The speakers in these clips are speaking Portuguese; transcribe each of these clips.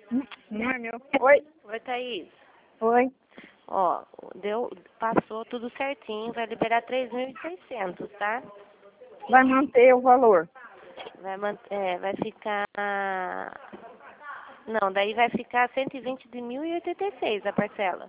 Não é meu. Oi. Oi, Thaís. Oi. Ó, passou tudo certinho, vai liberar 3.600, tá? Vai manter o valor. Vai ficar... Não, daí vai ficar 120 de 1.086 a parcela.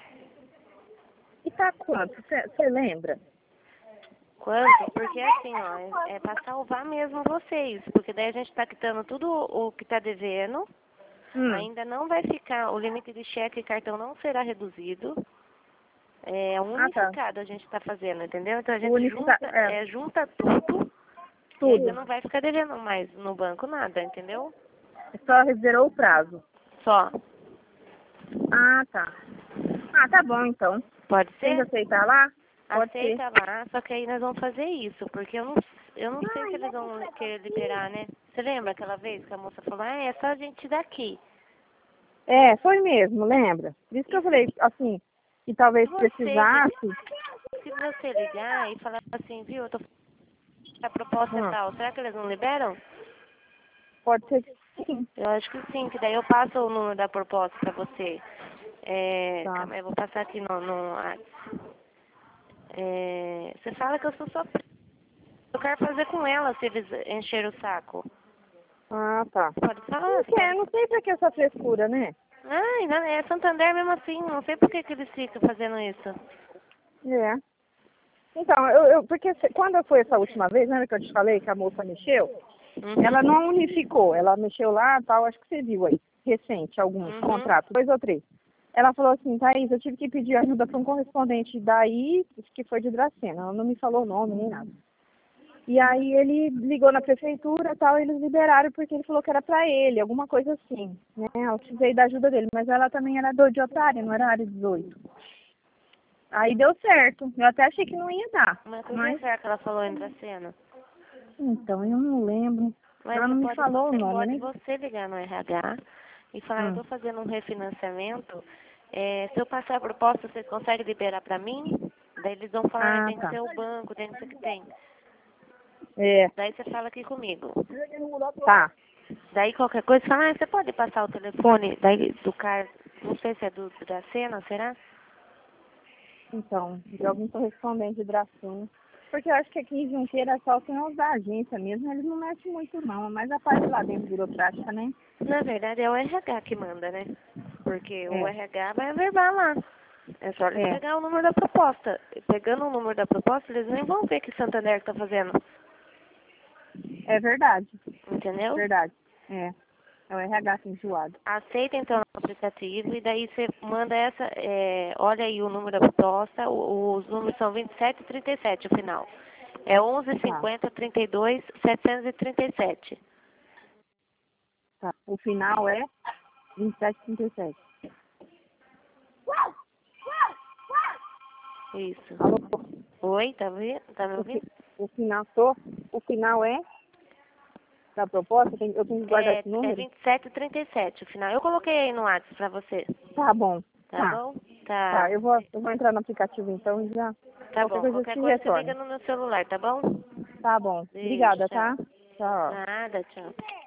E tá quanto? Você lembra? Quanto? Porque assim, ó, é pra salvar mesmo vocês, porque daí a gente tá quitando tudo o que tá devendo, ainda não vai ficar, o limite de cheque e cartão não será reduzido, é unificado a gente tá fazendo, entendeu? Então a gente junta tudo, e aí você não vai ficar devendo mais no banco nada, entendeu? Só reservou o prazo. Só. Ah, tá. Ah, tá bom então. Pode ser? Tem que aceitar lá? Pode Aceita ser. lá, só que aí nós vamos fazer isso, porque eu não sei se eles vão querer liberar, né? Você lembra aquela vez que a moça falou, é só a gente daqui. É, foi mesmo, lembra? Por isso que eu falei, assim, que talvez precisasse. Se você ligar e falar assim, viu, eu tô a proposta é tal, será que eles não liberam? Pode ser que sim. Eu acho que sim, que daí eu passo o número da proposta pra você. Tá. Calma aí, eu vou passar aqui no você fala que eu sou sua prima. Eu quero fazer com ela se eles encherem o saco. Ah, tá. Pode falar. Não sei por que essa frescura, né? Ai, não, é Santander mesmo assim, não sei por que eles ficam fazendo isso. É. Então, porque quando eu fui essa última vez, lembra que eu te falei que a moça mexeu? Ela não unificou, ela mexeu lá, tal, acho que você viu aí, recente, alguns contratos, 2 ou 3. Ela falou assim, Thaís, eu tive que pedir ajuda para um correspondente daí, que foi de Dracena, ela não me falou o nome nem nada. E aí ele ligou na prefeitura e tal, eles liberaram porque ele falou que era para ele, alguma coisa assim, né? Eu precisei da ajuda dele, mas ela também era de outra área, não era área 18. Aí deu certo, eu até achei que não ia dar. Mas por que será que ela falou em Dracena? Então, eu não lembro. Mas Ela não me falou o nome, né? pode você ligar no RH e falar, eu tô fazendo um refinanciamento, se eu passar a proposta, vocês conseguem liberar pra mim? Daí eles vão falar, tem que ser o banco, tem que ser que tem. É. Daí você fala aqui comigo. Tá. Daí qualquer coisa, fala, você pode passar o telefone daí do cara, não sei se é do Dracena, será? Então, de algum correspondente de Dracena. Porque eu acho que aqui em Junqueira é só tem os da agência mesmo, eles não mexem muito não, mas a parte lá dentro burocrática, né? Na verdade é o RH que manda, né? Porque o RH vai averbar lá. É só eles pegar o número da proposta. Pegando o número da proposta, eles nem vão ver que Santander está fazendo. É verdade. Entendeu? Verdade. É. É o RH enjoado. Aceita então o aplicativo e daí você manda olha aí o número da proposta, os números são 27 e 37 o final. É 11 50 32 737. Tá. O final é 2737. Isso. Alô? Oi, tá me ouvindo? O final é da proposta, eu tenho que guardar esse número? É 27 e 37 o final. Eu coloquei aí no WhatsApp pra você. Tá bom. Tá bom? Tá, eu vou entrar no aplicativo então e já. Tá bom. Qualquer coisa você liga no meu celular, tá bom? Tá bom. Beijo, Obrigada, tchau. tá? Tchau. Nada, tchau.